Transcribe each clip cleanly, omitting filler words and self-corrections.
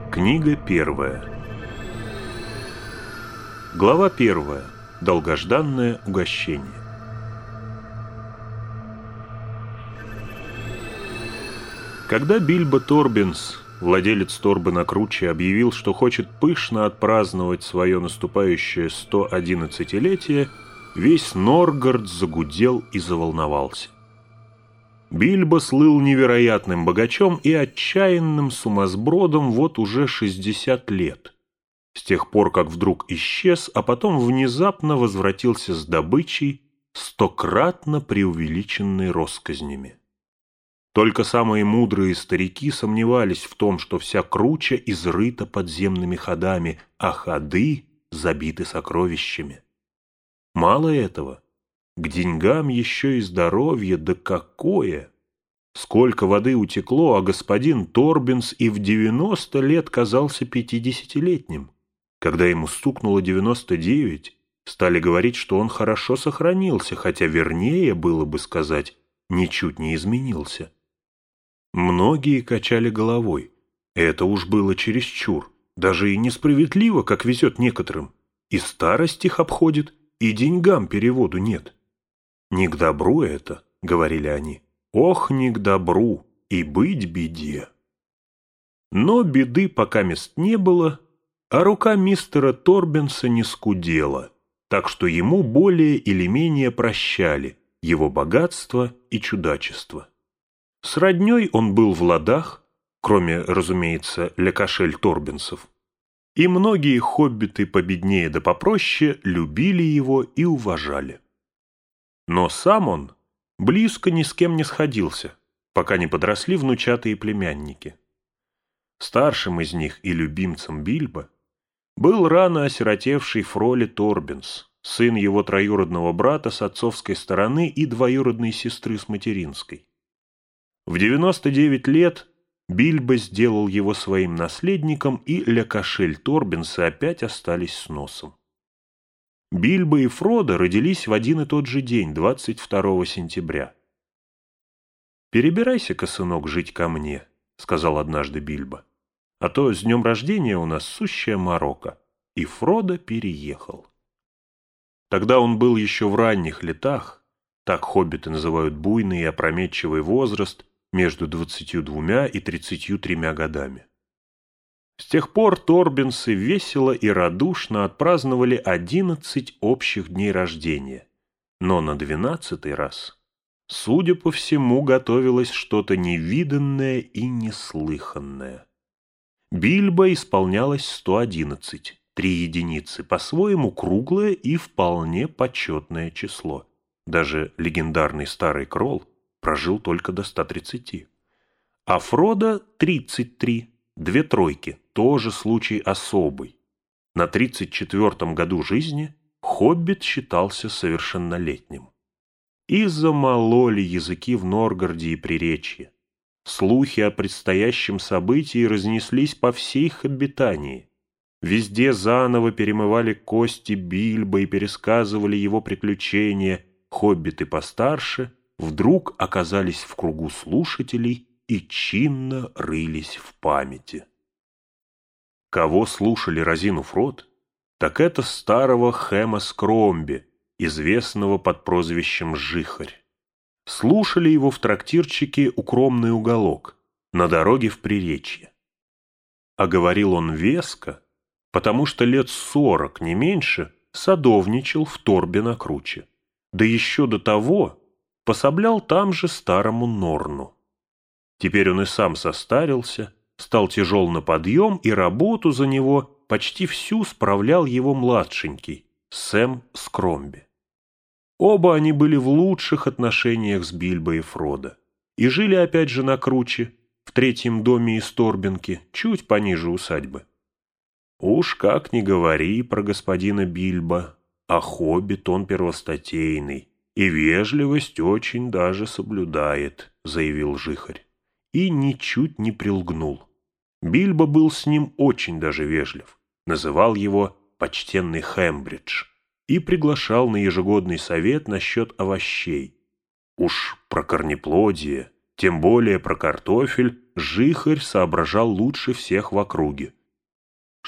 Книга первая. Глава первая. Долгожданное угощение. Когда Бильбо Торбинс, владелец торбы на круче, объявил, что хочет пышно отпраздновать свое наступающее 111-летие, весь Норгард загудел и заволновался. Бильбо слыл невероятным богачом и отчаянным сумасбродом вот уже 60 лет, с тех пор, как вдруг исчез, а потом внезапно возвратился с добычей, стократно преувеличенной россказнями. Только самые мудрые старики сомневались в том, что вся круча изрыта подземными ходами, а ходы забиты сокровищами. Мало этого, к деньгам еще и здоровье, да какое! Сколько воды утекло, а господин Торбинс и в 90 лет казался 50-летним. Когда ему стукнуло 99, стали говорить, что он хорошо сохранился, хотя вернее было бы сказать, ничуть не изменился. Многие качали головой. Это уж было чересчур, даже и несправедливо, как везет некоторым. И старость их обходит, и деньгам переводу нет. «Не к добру это», — говорили они, — «ох, не к добру, и быть беде». Но беды пока мест не было, а рука мистера Торбинса не скудела, так что ему более или менее прощали его богатство и чудачество. С родней он был в ладах, кроме, разумеется, лекашель Торбинсов, и многие хоббиты победнее да попроще любили его и уважали. Но сам он близко ни с кем не сходился, пока не подросли внучатые племянники. Старшим из них и любимцем Бильбо был рано осиротевший Фроли Торбинс, сын его троюродного брата с отцовской стороны и двоюродной сестры с материнской. В 99 лет Бильбо сделал его своим наследником, и лекашель Торбинса опять остались с носом. Бильбо и Фродо родились в один и тот же день, 22 сентября. «Перебирайся-ка, сынок, жить ко мне», — сказал однажды Бильбо, «а то с днем рождения у нас сущая морока». И Фродо переехал. Тогда он был еще в ранних летах, так хоббиты называют буйный и опрометчивый возраст между 22 и 33 годами. С тех пор Торбинсы весело и радушно отпраздновали 11 общих дней рождения, но на 12-й раз, судя по всему, готовилось что-то невиданное и неслыханное. Бильбо исполнялось 111, 3 единицы, по-своему круглое и вполне почетное число. Даже легендарный старый Кролл прожил только до 130. А Фродо 33, 2 тройки, тоже случай особый. На 34-м году жизни хоббит считался совершеннолетним. И замололи языки в Норгарде и Приречье. Слухи о предстоящем событии разнеслись по всей хоббитании. Везде заново перемывали кости Бильбо и пересказывали его приключения. Хоббиты постарше вдруг оказались в кругу слушателей и чинно рылись в памяти. Кого слушали, разинув рот, так это старого Хэма Скромби, известного под прозвищем Жихарь. Слушали его в трактирчике «Укромный уголок» на дороге в Приречье. А говорил он веско, потому что лет 40, не меньше, садовничал в торбе на круче, да еще до того пособлял там же старому Норну. Теперь он и сам состарился, стал тяжел на подъем, и работу за него почти всю справлял его младшенький, Сэм Скромби. Оба они были в лучших отношениях с Бильбо и Фродо, и жили опять же на круче, в 3-м доме из Торбинки, чуть пониже усадьбы. Уж как ни говори про господина Бильбо, а хоббит он первостатейный, и вежливость очень даже соблюдает, заявил Жихарь. И ничуть не прилгнул. Бильбо был с ним очень даже вежлив, называл его «почтенный Хэмбридж» и приглашал на ежегодный совет насчет овощей. Уж про корнеплодие, тем более про картофель, Жихарь соображал лучше всех в округе,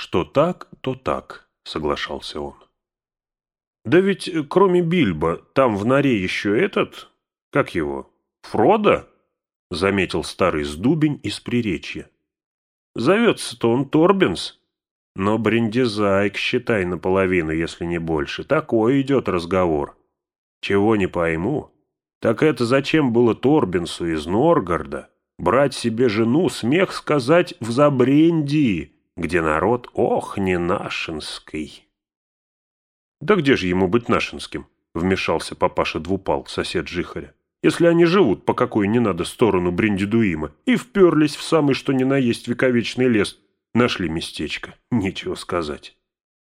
что так, то так, соглашался он. Да ведь кроме Бильбо там в норе еще этот, как его, Фродо, заметил старый сдубень из Приречья. Зовется-то он Торбинс, но Бриндизайк, считай, наполовину, если не больше. Такой идет разговор. Чего не пойму, так это зачем было Торбинсу из Норгарда брать себе жену, смех сказать, в Забрендии, где народ, ох, не нашинский. Да где же ему быть нашинским? Вмешался папаша Двупал, сосед Жихаря. Если они живут по какой не надо сторону Бриндидуима и вперлись в самый что ни на есть вековечный лес, нашли местечко, нечего сказать.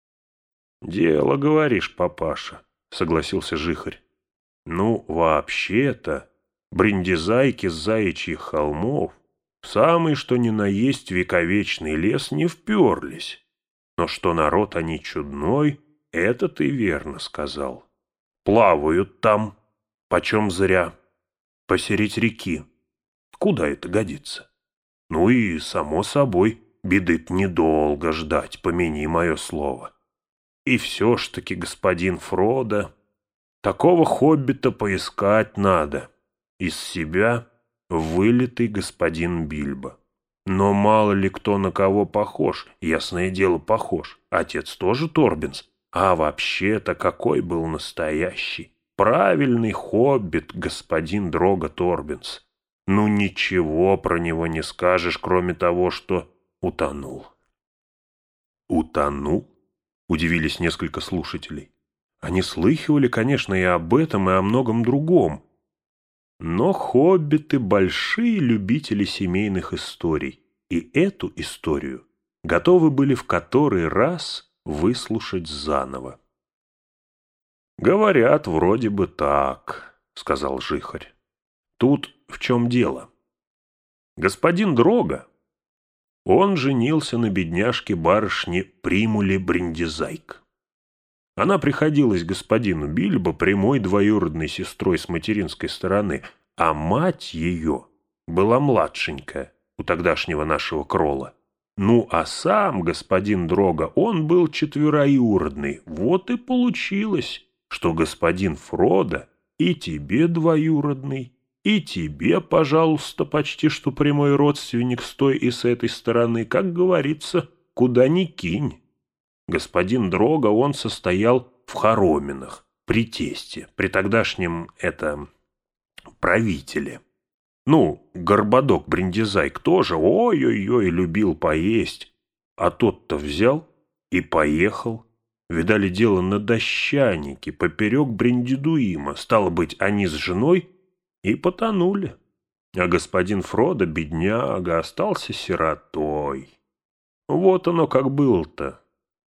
Дело, говоришь, папаша, согласился Жихарь. Ну, вообще-то, Бриндизайки с Заячьих холмов в самый что ни на есть вековечный лес не вперлись. Но что народ они чудной, это ты верно сказал. Плавают там, почем зря, посередь реки. Куда это годится? Ну и, само собой, беды-то недолго ждать, помяни мое слово. И все ж таки, господин Фродо, такого хоббита поискать надо. Из себя вылитый господин Бильбо. Но мало ли кто на кого похож, ясное дело, похож. Отец тоже Торбинс. А вообще-то какой был настоящий, правильный хоббит господин Дрога Торбинс. Ну ничего про него не скажешь, кроме того, что утонул. Утонул? Удивились несколько слушателей. Они слыхивали, конечно, и об этом, и о многом другом. Но хоббиты — большие любители семейных историй, и эту историю готовы были в который раз выслушать заново. «Говорят, вроде бы так», — сказал Жихарь. «Тут в чем дело? Господин Дрога, он женился на бедняжке-барышне Примуле Бриндизайк. Она приходилась господину Бильбо прямой двоюродной сестрой с материнской стороны, а мать ее была младшенькая у тогдашнего нашего Крола. Ну, а сам господин Дрога, он был четвероюродный. Вот и получилось, что господин Фродо и тебе двоюродный, и тебе, пожалуйста, почти что прямой родственник с той и с этой стороны, как говорится, куда ни кинь. Господин Дрога, он состоял в хороминах, при тесте, при тогдашнем, правителе. Ну, Горбодок Бриндизайк тоже, ой-ой-ой, любил поесть. А тот-то взял и поехал. Видали дело на дощанике, поперек Бриндидуима. Стало быть, они с женой и потонули. А господин Фродо, бедняга, остался сиротой. Вот оно как было-то.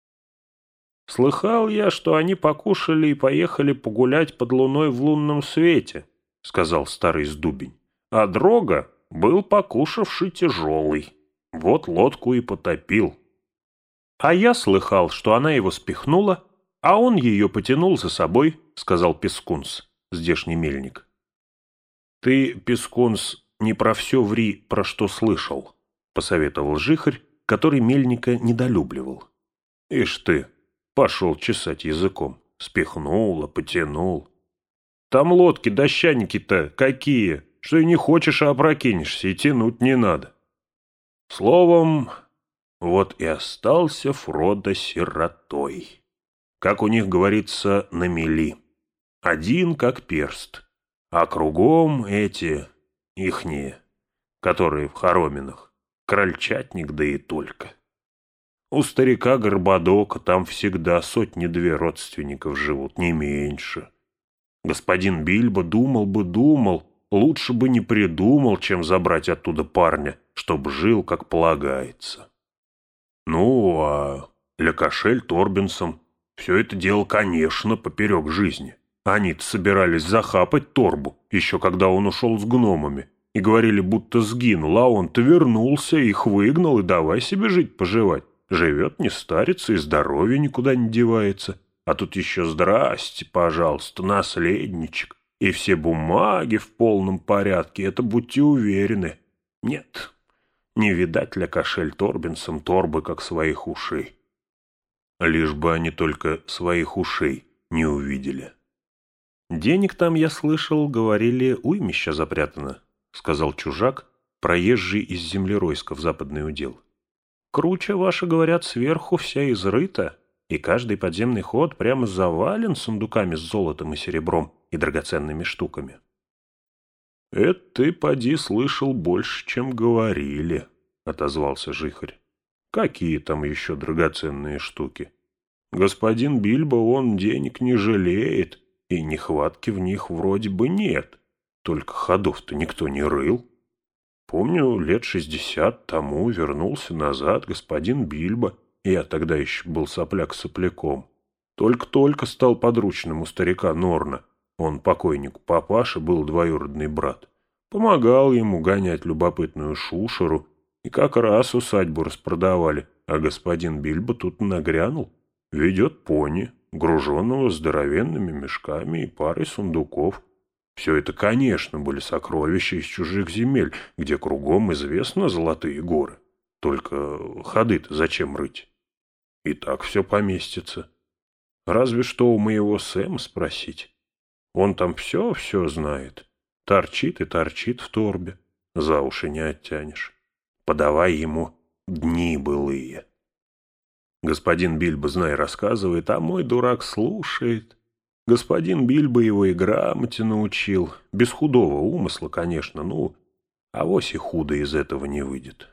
Слыхал я, что они покушали и поехали погулять под луной в лунном свете, сказал старый сдубень. А Дрога был покушавший тяжелый. Вот лодку и потопил. А я слыхал, что она его спихнула, а он ее потянул за собой, сказал Пискунс, здешний мельник. Ты, Пискунс, не про все ври, про что слышал, посоветовал Жихарь, который мельника недолюбливал. Ишь ты, пошел чесать языком, спихнула, потянул. Там лодки, дощаники-то какие, что и не хочешь, а опрокинешься, и тянуть не надо. Словом, вот и остался Фродо сиротой. Как у них говорится, на мели. Один как перст, а кругом эти, ихние, которые в хороминах, крольчатник да и только. У старика Горбодока там всегда сотни-две родственников живут, не меньше. Господин Бильбо думал бы, лучше бы не придумал, чем забрать оттуда парня, чтоб жил, как полагается. Ну, а Ля-Кошель Торбинсом все это дело, конечно, поперек жизни. Они-то собирались захапать Торбу, еще когда он ушел с гномами, и говорили, будто сгинул, а он-то вернулся, их выгнал, и давай себе жить-поживать. Живет, не старится, и здоровье никуда не девается. А тут еще здрасте, пожалуйста, наследничек. И все бумаги в полном порядке, это будьте уверены. Нет, не видать Ля-Кошель Торбинсом Торбы, как своих ушей. лишь бы они только своих ушей не увидели. «Денег там, я слышал, говорили, уймища запрятано», — сказал чужак, проезжий из Землеройска в западный удел. «Круче, ваши, говорят, сверху вся изрыта, и каждый подземный ход прямо завален сундуками с золотом и серебром и драгоценными штуками». «Это ты, поди, слышал больше, чем говорили», — отозвался жихарь. «Какие там еще драгоценные штуки? Господин Бильбо, он денег не жалеет, и нехватки в них вроде бы нет, только ходов-то никто не рыл. Помню, лет 60 тому вернулся назад господин Бильбо, я тогда еще был сопляк-сопляком. Только-только стал подручным у старика Норна, он покойнику папаше был двоюродный брат. Помогал ему гонять любопытную шушеру, и как раз усадьбу распродавали, а господин Бильбо тут нагрянул, ведет пони, груженного здоровенными мешками и парой сундуков. Все это, конечно, были сокровища из чужих земель, где кругом известно золотые горы. Только ходы-то зачем рыть? И так все поместится. Разве что у моего Сэма спросить. Он там все знает. Торчит и торчит в торбе. За уши не оттянешь. Подавай ему дни былые. Господин Бильбо, знай, рассказывает, а мой дурак слушает. Господин Бильбо его и грамоте научил. Без худого умысла, конечно, авось и худо из этого не выйдет.